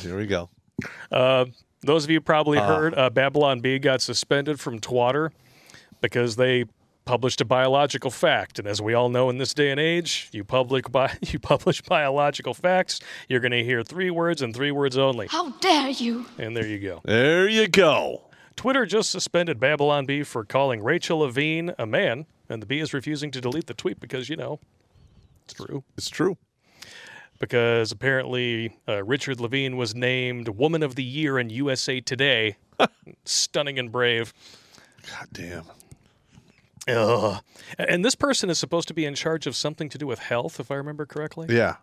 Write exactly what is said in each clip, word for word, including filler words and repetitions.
Here we go. Uh, those of you probably Uh. heard uh, Babylon Bee got suspended from Twitter because they published a biological fact. And as we all know in this day and age, you public bi- you publish biological facts, you're going to hear three words and three words only. How dare you? And there you go. There you go. Twitter just suspended Babylon Bee for calling Rachel Levine a man, and the Bee is refusing to delete the tweet because, you know, it's true. It's true. Because apparently uh, Richard Levine was named Woman of the Year in U S A Today. Stunning and brave. God damn. Ugh. And this person is supposed to be in charge of something to do with health, if I remember correctly. Yeah.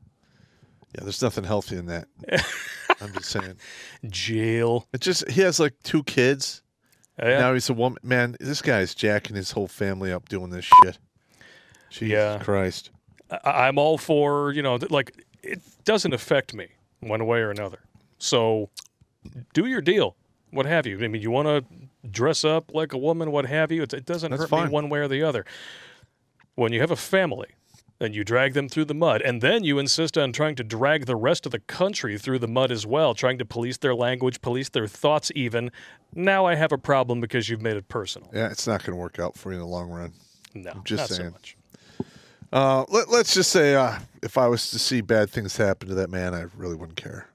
Yeah, there's nothing healthy in that. I'm just saying. Jail. It just he has like two kids. Yeah. Now he's a woman. Man, this guy's jacking his whole family up doing this shit. Jesus Yeah. Christ. I- I'm all for, you know, th- like, it doesn't affect me one way or another. So do your deal, what have you. I mean, you want to dress up like a woman, what have you. It, it doesn't That's hurt fine. me one way or the other. When you have a family and you drag them through the mud, and then you insist on trying to drag the rest of the country through the mud as well, trying to police their language, police their thoughts even, now I have a problem because you've made it personal. Yeah, it's not going to work out for you in the long run. No, I'm just not saying. so much. Uh, let, let's just say uh, if I was to see bad things happen to that man, I really wouldn't care.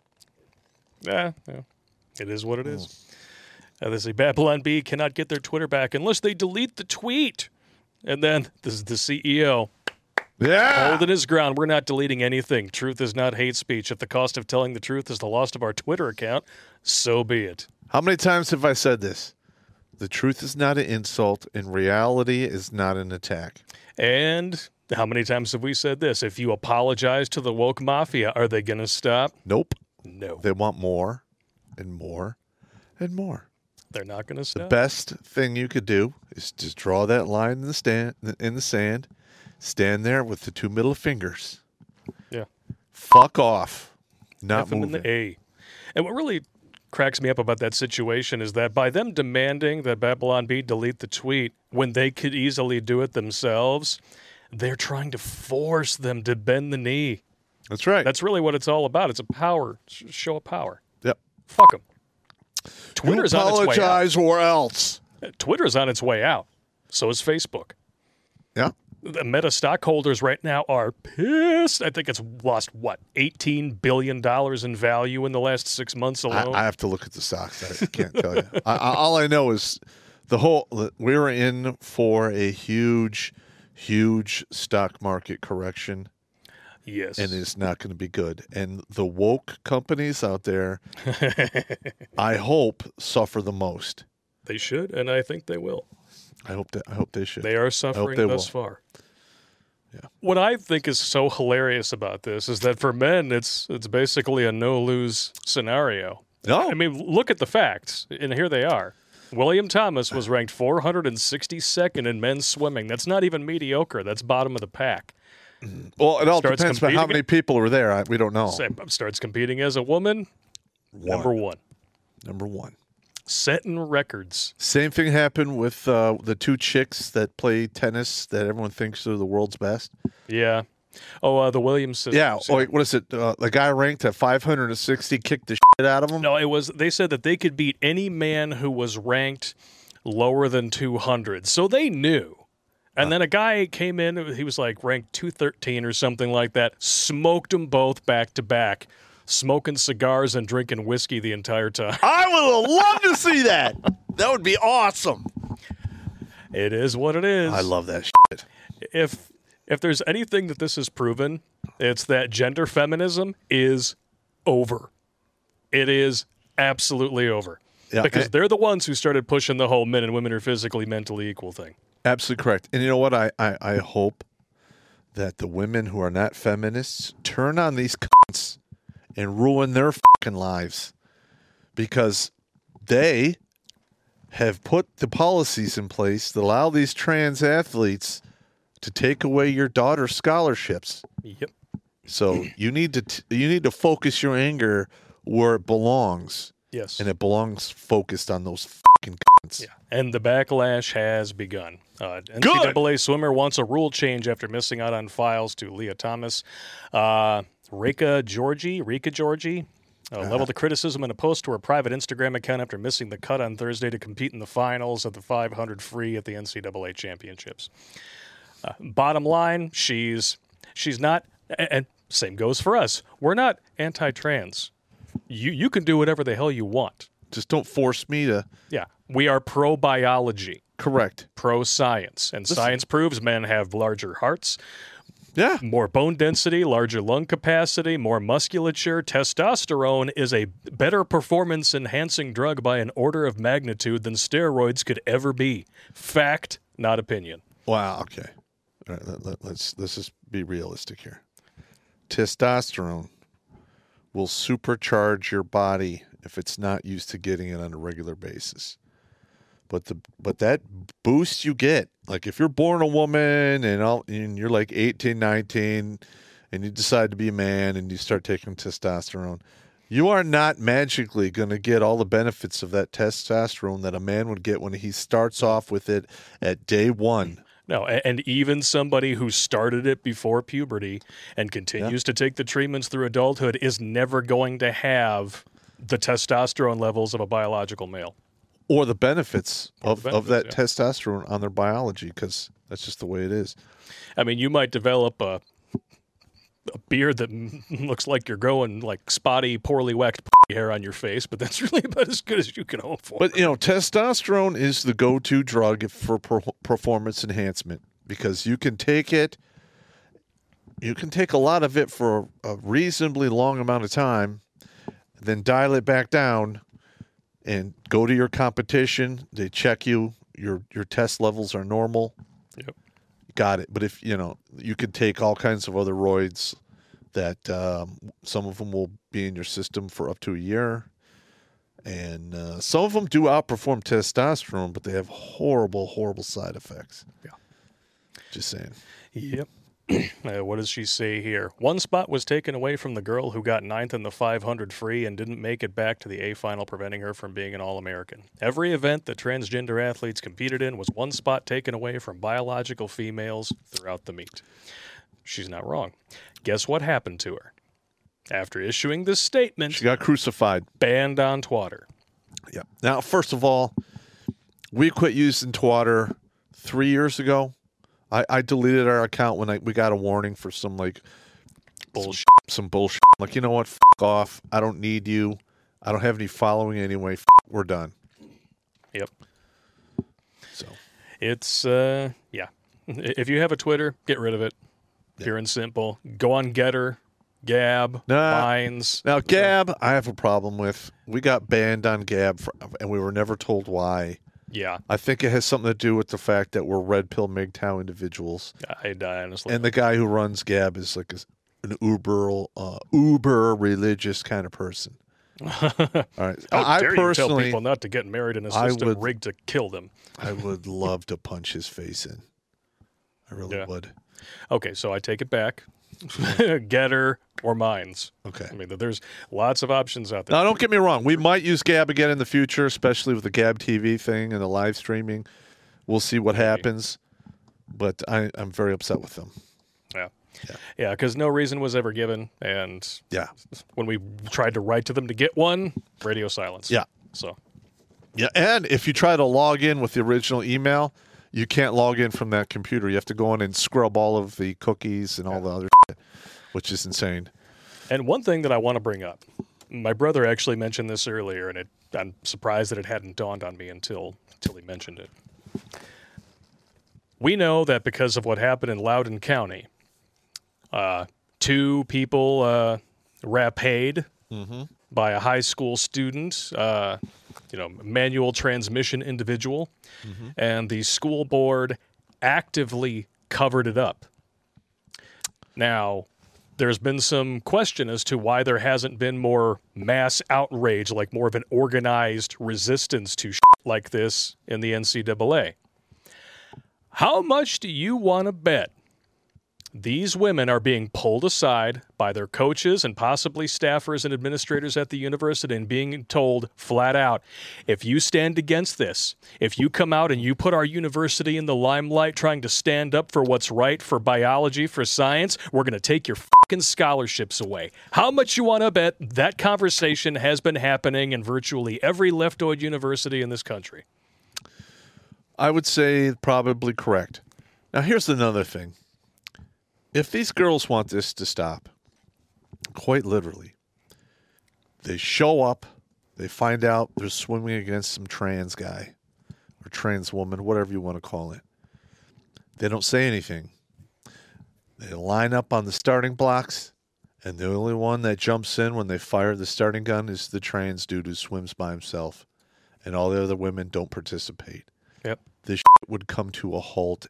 Yeah, yeah. It is what it is. Uh, they say Babylon Bee cannot get their Twitter back unless they delete the tweet. And then this is the C E O Yeah. holding his ground. We're not deleting anything. Truth is not hate speech. If the cost of telling the truth is the loss of our Twitter account, so be it. How many times have I said this? The truth is not an insult, and reality is not an attack. And how many times have we said this? If you apologize to the woke mafia, are they going to stop? Nope. No, They want more and more and more. they're not going to The stop. best thing you could do is just draw that line in the stand in the sand, stand there with the two middle fingers. Yeah. Fuck off. Not F 'em in moving. the A. And what really cracks me up about that situation is that by them demanding that Babylon Bee delete the tweet when they could easily do it themselves, they're trying to force them to bend the knee. That's right. That's really what it's all about. It's a power sh- show of power. Yep. Fuck them. You Twitter's on its way out. apologize or else. Twitter's on its way out. So is Facebook. Yeah. The Meta stockholders right now are pissed. I think it's lost, what, eighteen billion dollars in value in the last six months I, alone? I have to look at the stocks. I can't tell you. I, I, all I know is the whole. We were in for a huge, huge stock market correction, yes. and it's not going to be good. And the woke companies out there, I hope, suffer the most. They should, and I think they will. I hope that. I hope they should. They are suffering they thus will. far. Yeah. What I think is so hilarious about this is that for men, it's it's basically a no-lose scenario. No. I mean, look at the facts, and here they are. William Thomas was ranked four hundred sixty-second in men's swimming. That's not even mediocre. That's bottom of the pack. Well, it all Starts depends on how competing many people are there. I, we don't know. Sa- Starts competing as a woman, number one. Number one. Setting records. Same thing happened with uh, the two chicks that play tennis that everyone thinks are the world's best. Yeah. Oh, uh, the Williams sisters. Yeah. Oh, wait, what is it? Uh, the guy ranked at five hundred sixty kicked the shit out of him. No, it was. They said that they could beat any man who was ranked lower than two hundred. So they knew. And then a guy came in. He was like ranked two thirteen or something like that. Smoked them both back to back, smoking cigars and drinking whiskey the entire time. I would love to see that. That would be awesome. It is what it is. I love that shit. If if there's anything that this has proven, it's that gender feminism is over. It is absolutely over. Yeah, because and- they're the ones who started pushing the whole men and women are physically, mentally equal thing. Absolutely correct. And you know what? I, I, I hope that the women who are not feminists turn on these cunts and ruin their fucking lives because they have put the policies in place that allow these trans athletes to take away your daughter's scholarships. Yep. So you need to t- you need to focus your anger where it belongs, Yes. and it belongs focused on those fucking cunts. Yeah. And the backlash has begun. Uh, N C double A swimmer wants a rule change after missing out on files to Leah Thomas. Uh, Rika Georgie, Rika Georgie, Uh, leveled the criticism in a post to her private Instagram account after missing the cut on Thursday to compete in the finals of the five hundred free at the N C double A championships. Uh, bottom line, she's she's not, and same goes for us. We're not anti-trans. You you can do whatever the hell you want. Just don't force me to. Yeah, we are pro-biology, Correct. pro-science, and science proves men have larger hearts, Yeah. more bone density, larger lung capacity, more musculature. Testosterone is a better performance-enhancing drug by an order of magnitude than steroids could ever be. Fact, not opinion. Wow. Okay. All right. Let, let, let's let's just be realistic here. Testosterone will supercharge your body if it's not used to getting it on a regular basis. But the but that boost you get, like if you're born a woman and all, and you're like eighteen, nineteen, and you decide to be a man and you start taking testosterone, you are not magically going to get all the benefits of that testosterone that a man would get when he starts off with it at day one. No, a- and even somebody who started it before puberty and continues to take the treatments through adulthood is never going to have the testosterone levels of a biological male. Or the benefits, Or of, the of that benefits, testosterone on their biology, because that's just the way it is. I mean, you might develop a, a beard that m- looks like you're growing like spotty, poorly waxed hair on your face, but that's really about as good as you can hope for. But, you know, testosterone is the go-to drug if- for per- performance enhancement, because you can take it, you can take a lot of it for a reasonably long amount of time, then dial it back down and go to your competition. They check you. Your your test levels are normal. Yep. Got it. But if, you know, you could take all kinds of other roids that um, some of them will be in your system for up to a year. And uh, some of them do outperform testosterone, but they have horrible, horrible side effects. Yeah. Just saying. Yep. Uh, what does she say here? One spot was taken away from the girl who got ninth in the five hundred free and didn't make it back to the A final, preventing her from being an All-American. Every event that transgender athletes competed in was one spot taken away from biological females throughout the meet. She's not wrong. Guess what happened to her? After issuing this statement, She got crucified. banned on Twitter. Yeah. Now, first of all, we quit using Twitter three years ago. I, I deleted our account when I, we got a warning for some like Bullshit. some bullshit. Like, you know what? F- off. I don't need you. I don't have any following anyway. F- we're done. Yep. So It's, uh, yeah. If you have a Twitter, get rid of it. Pure and simple. Go on Getter, Gab, Nah. Minds. now, Gab, I have a problem with. We got banned on Gab, for, and we were never told why. Yeah, I think it has something to do with the fact that we're red pill M G T O W individuals, I, I honestly. and the guy who runs Gab is like a, an uber, uh, uber religious kind of person. All right, How I dare you tell personally, people not to get married in a I system would- rigged to kill them? I would love to punch his face in. I really Yeah. would. Okay, so I take it back. Getter or Minds. Okay. I mean, there's lots of options out there. Now, don't get me wrong. We might use Gab again in the future, especially with the Gab T V thing and the live streaming. We'll see what happens. But I, I'm very upset with them. Yeah. Yeah. Yeah, because no reason was ever given. And Yeah. when we tried to write to them to get one, radio silence. Yeah. So, Yeah. And if you try to log in with the original email, you can't log in from that computer. You have to go in and scrub all of the cookies and all the other shit, which is insane. and one thing that I want to bring up, my brother actually mentioned this earlier, and it, I'm surprised that it hadn't dawned on me until until he mentioned it. We know that because of what happened in Loudoun County, uh, two people uh, rapaid by a high school student, uh, you know, manual transmission individual, and the school board actively covered it up. Now, there's been some question as to why there hasn't been more mass outrage, like more of an organized resistance to shit like this in the N C double A. How much do you want to bet These women are being pulled aside by their coaches and possibly staffers and administrators at the university and being told flat out, if you stand against this, if you come out and you put our university in the limelight trying to stand up for what's right for biology, for science, we're going to take your fucking scholarships away. How much you want to bet that conversation has been happening in virtually every leftoid university in this country? I would say probably correct. Now, here's another thing. If these girls want this to stop, quite literally, they show up, they find out they're swimming against some trans guy or trans woman, whatever you want to call it. They don't say anything. They line up on the starting blocks, and the only one that jumps in when they fire the starting gun is the trans dude who swims by himself, and all the other women don't participate. Yep. This shit would come to a halt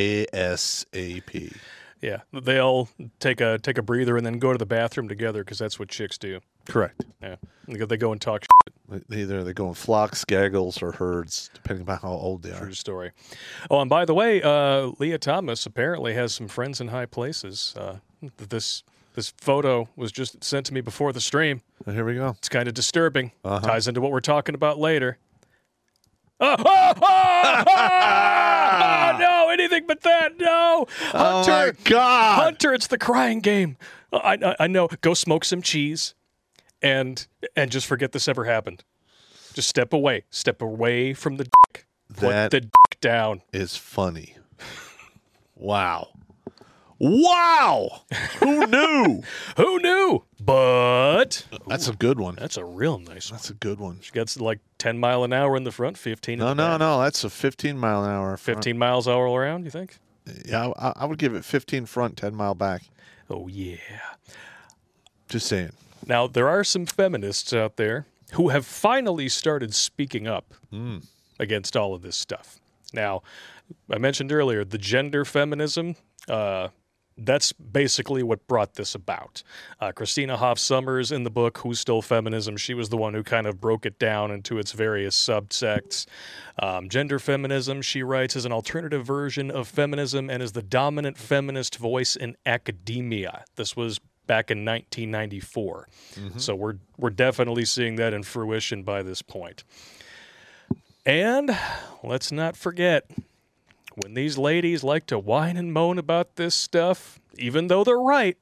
ASAP. Yeah, they all take a take a breather and then go to the bathroom together because that's what chicks do. Correct. Yeah, they go and talk shit. Either they go in flocks, gaggles, or herds, depending on how old they are. True story. Oh, and by the way, uh, Leah Thomas apparently has some friends in high places. Uh, this this photo was just sent to me before the stream. Well, here we go. It's kind of disturbing. Uh-huh. Ties into what we're talking about later. Oh, oh, oh, oh, no, anything but that. No. Hunter. Oh, my God. Hunter, it's the crying game. I, I, I know. Go smoke some cheese and and just forget this ever happened. Just step away. Step away from the dick. Put That the dick down. is funny. Wow. Wow. Who knew? Who knew? But That's a good one. that's a real nice one. That's a good one. She gets like ten mile an hour in the front, fifteen in No, the no, back. no. That's a fifteen mile an hour. front. fifteen miles all around, you think? Yeah, I, I would give it fifteen front, ten mile back. Oh, yeah. Just saying. Now, there are some feminists out there who have finally started speaking up Mm. against all of this stuff. Now, I mentioned earlier the gender feminism. Uh, that's basically what brought this about. Uh, Christina Hoff Sommers in the book Who Stole Feminism, she was the one who kind of broke it down into its various subsects. Um, gender feminism, she writes, is an alternative version of feminism and is the dominant feminist voice in academia. This was back in nineteen ninety-four. Mm-hmm. So we're we're definitely seeing that in fruition by this point. And let's not forget, when these ladies like to whine and moan about this stuff, even though they're right,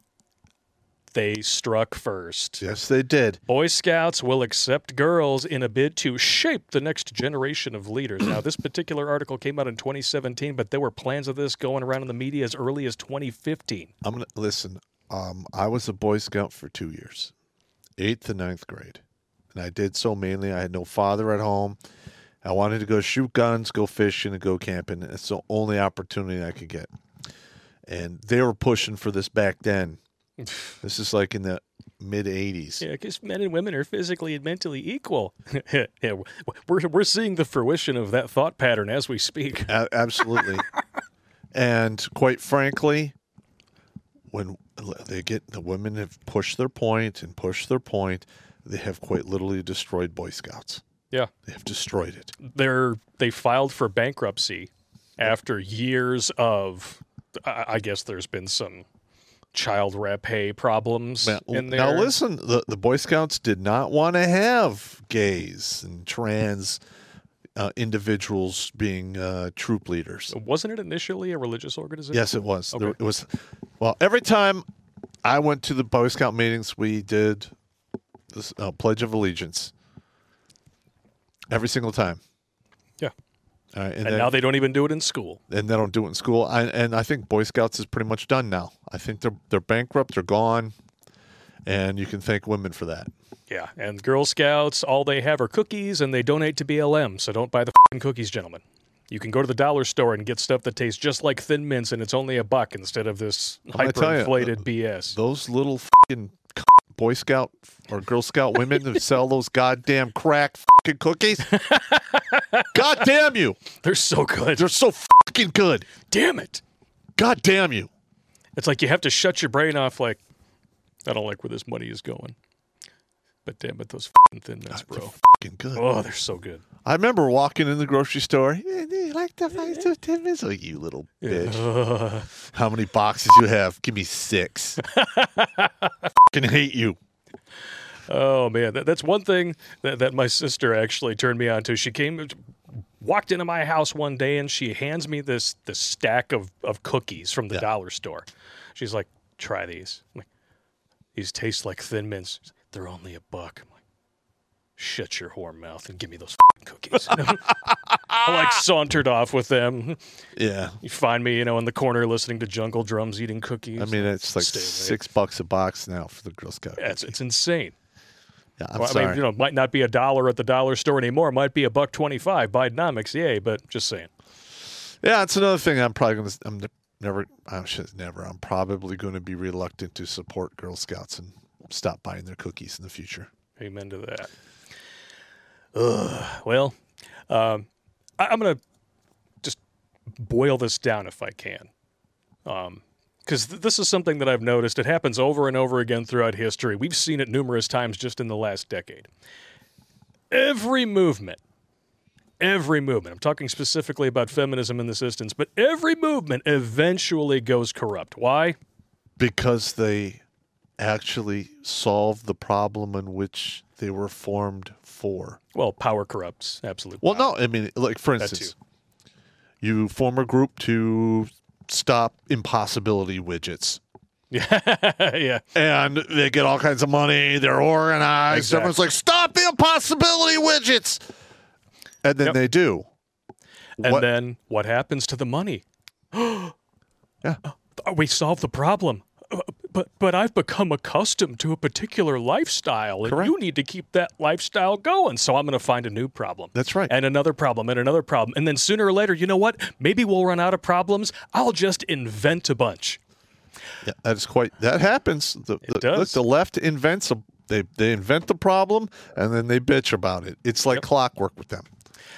they struck first. Yes, they did. Boy Scouts will accept girls in a bid to shape the next generation of leaders. Now, this particular article came out in twenty seventeen, but there were plans of this going around in the media as early as twenty fifteen. I'm gonna listen. Um, I was a Boy Scout for two years, eighth and ninth grade, and I did so mainly. I had no father at home. I wanted to go shoot guns, go fishing, and go camping. It's the only opportunity I could get. And they were pushing for this back then. This is like in the mid eighties. Yeah, because men and women are physically and mentally equal. Yeah, we're we're seeing the fruition of that thought pattern as we speak. A- absolutely. And quite frankly, when they get the women have pushed their point and pushed their point, they have quite literally destroyed Boy Scouts. Yeah. They have destroyed it. They're they filed for bankruptcy after years of, I I guess there's been some child rapé problems Now, in there. now listen, the, the Boy Scouts did not want to have gays and trans uh, individuals being uh, troop leaders. Wasn't it initially a religious organization? Yes, it was. Okay. There, it was. Well, every time I went to the Boy Scout meetings, we did this uh, Pledge of Allegiance. Every single time. Yeah. All right, and And then, now they don't even do it in school. and they don't do it in school. I, and I think Boy Scouts is pretty much done now. I think they're they're bankrupt. They're gone, and you can thank women for that. Yeah. And Girl Scouts, all they have are cookies, and they donate to B L M. So don't buy the fing cookies, gentlemen. You can go to the dollar store and get stuff that tastes just like Thin Mints, and it's only a buck instead of this gonna tell you, hyperinflated uh, B S. Those little fucking Boy Scout or Girl Scout women who sell those goddamn crack fucking cookies. God damn you! They're so good. They're so fucking good. Damn it. God damn you! It's like you have to shut your brain off like, I don't like where this money is going. But damn it, those fucking Thin Mints, They're bro. fucking good. Oh, they're so good. I remember walking in the grocery store. Yeah, do you like the five to ten minutes? Oh, you little bitch. Uh, How many boxes you have? Give me six. Fucking hate you. oh man, that, that's one thing that, that my sister actually turned me on to. She came, walked into my house one day, and she hands me this this stack of, of cookies from the Yeah. dollar store. She's like, "Try these." I'm like, "These taste like Thin Mints. They're only a buck." I'm like, "Shut your whore mouth and give me those f***ing cookies." I like sauntered off with them. Yeah. You find me, you know, in the corner listening to Jungle Drums, eating cookies. I mean, it's like Stay away. six bucks a box now for the Girl Scout. Yeah, it's, it's insane. Yeah, I'm Well, sorry. I mean, you know, it might not be a dollar at the dollar store anymore. It might be a buck twenty-five. Bidenomics, yay! But just saying. Yeah, it's another thing. I'm probably going to. I'm ne- never. I should never. I'm probably going to be reluctant to support Girl Scouts and stop buying their cookies in the future. Amen to that. Ugh. Well, um, I, I'm going to just boil this down if I can. Because th- this is something that I've noticed. It happens over and over again throughout history. We've seen it numerous times just in the last decade. Every movement, every movement, I'm talking specifically about feminism in this instance, but every movement eventually goes corrupt. Why? Because they actually solve the problem in which they were formed for. Well, power corrupts. Absolutely. Well, no, I mean, like for That instance, you form a group to stop impossibility widgets. Yeah. yeah. And they get all kinds of money. They're organized. Exactly. Everyone's like, stop the impossibility widgets. And then Yep. they do. And What- then what happens to the money? Yeah. We solved the problem. Uh, But but I've become accustomed to a particular lifestyle, and Correct. you need to keep that lifestyle going. So I'm going to find a new problem. That's right. And another problem, and another problem. And then sooner or later, you know what? Maybe we'll run out of problems. I'll just invent a bunch. Yeah, that is quite. That happens. The, the, does. Look, the left invents a. They they invent the problem and then they bitch about it. It's like clockwork with them.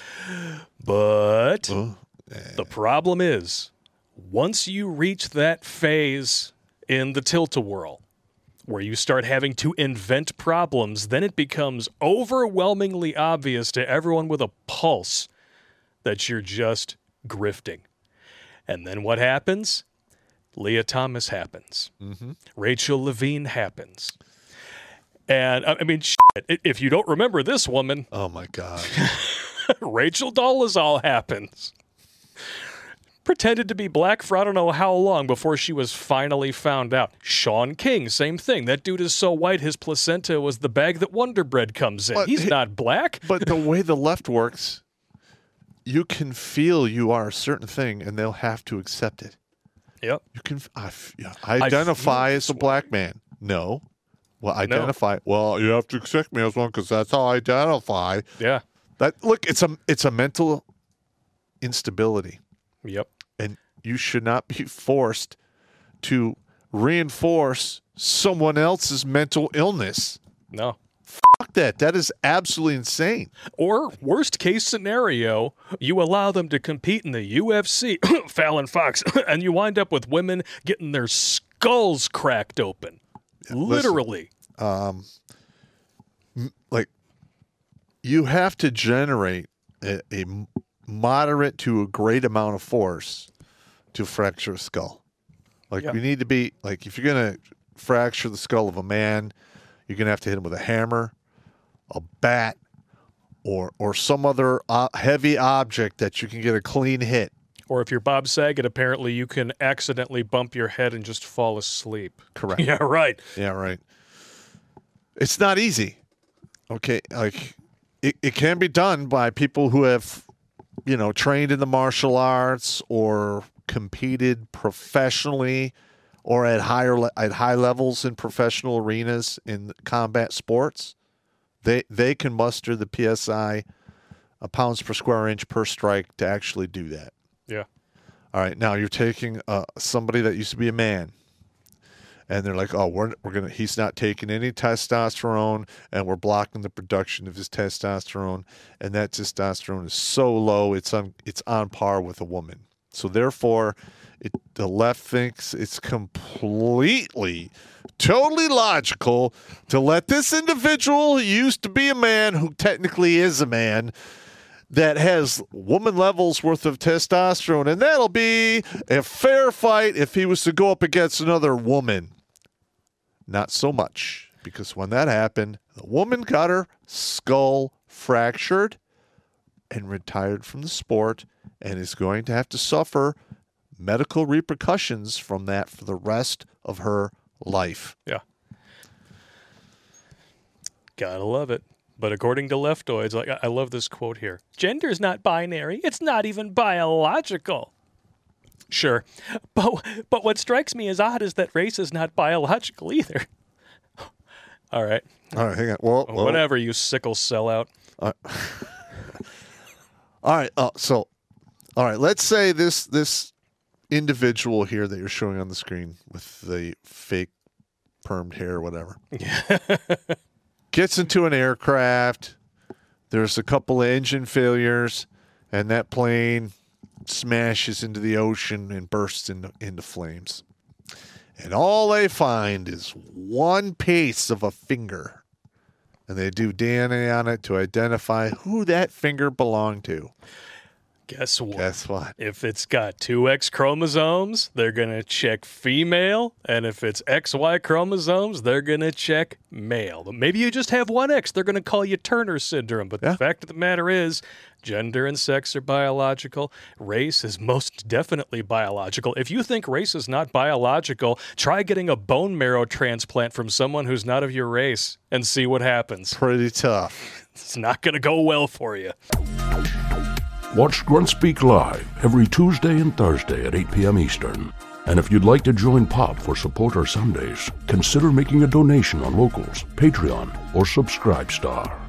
But Oh, the problem is, once you reach that phase in the tilt-a-whirl where you start having to invent problems, then it becomes overwhelmingly obvious to everyone with a pulse that you're just grifting. And then what happens? Leah Thomas happens. Mm-hmm. Rachel Levine happens. And, I I mean, shit, if you don't remember this woman, Oh my God. Rachel Dolezal happens. Pretended to be black for I don't know how long before she was finally found out. Sean King, same thing. That dude is so white his placenta was the bag that Wonder Bread comes in. But He's he- not black. But the way the left works, you can feel you are a certain thing and they'll have to accept it. Yep. You can I, f- yeah, identify feel as a this black man. No. Well, identify. Well, you have to accept me as one because that's how I identify. Yeah. That look, it's a it's a mental instability, Yep. and you should not be forced to reinforce someone else's mental illness. No. Fuck that. That is absolutely insane. Or worst case scenario, you allow them to compete in the U F C, Fallon Fox, and you wind up with women getting their skulls cracked open. Literally. Like, you have to generate a, a moderate to a great amount of force to fracture a skull. Like, Yeah. we need to be, like, if you're going to fracture the skull of a man, you're going to have to hit him with a hammer, a bat, or or some other uh, heavy object that you can get a clean hit. Or if you're Bob Saget, apparently you can accidentally bump your head and just fall asleep. Correct. Yeah, right. Yeah, right. It's not easy. Okay, like it, it can be done by people who have, you know, trained in the martial arts or competed professionally or at higher le- at high levels in professional arenas in combat sports. They they can muster the P S I, a pounds per square inch per strike, to actually do that. Yeah. All right, now you're taking uh, somebody that used to be a man, and they're like, "Oh, we're we're gonna. He's not taking any testosterone, and we're blocking the production of his testosterone, and that testosterone is so low, it's on it's on par with a woman. So therefore, it, the left thinks it's completely, totally logical to let this individual who used to be a man, who technically is a man, that has woman levels worth of testosterone, and that'll be a fair fight if he was to go up against another woman. Not so much, because when that happened, the woman got her skull fractured and retired from the sport and is going to have to suffer medical repercussions from that for the rest of her life. Yeah. Gotta love it. But according to leftoids, like I love this quote here. Gender's not binary. It's not even biological. Sure. But but what strikes me as odd is that race is not biological either. All right. All right, hang on. Well, well Whatever, you sickle sellout. Uh, all right. Uh, so, all right. Let's say this this individual here that you're showing on the screen with the fake permed hair or whatever gets into an aircraft. There's a couple of engine failures, and that plane smashes into the ocean and bursts into, into flames. And all they find is one piece of a finger. And they do D N A on it to identify who that finger belonged to. Guess what? Guess what? If it's got two X chromosomes, they're going to check female. And if it's X Y chromosomes, they're going to check male. But maybe you just have one X. They're going to call you Turner syndrome. But Yeah. the fact of the matter is, gender and sex are biological. Race is most definitely biological. If you think race is not biological, try getting a bone marrow transplant from someone who's not of your race and see what happens. Pretty tough. It's not going to go well for you. Watch Grunt Speak live every Tuesday and Thursday at eight p.m. Eastern. And if you'd like to join Pop for Support Our Sundays, consider making a donation on Locals, Patreon, or Subscribe Star.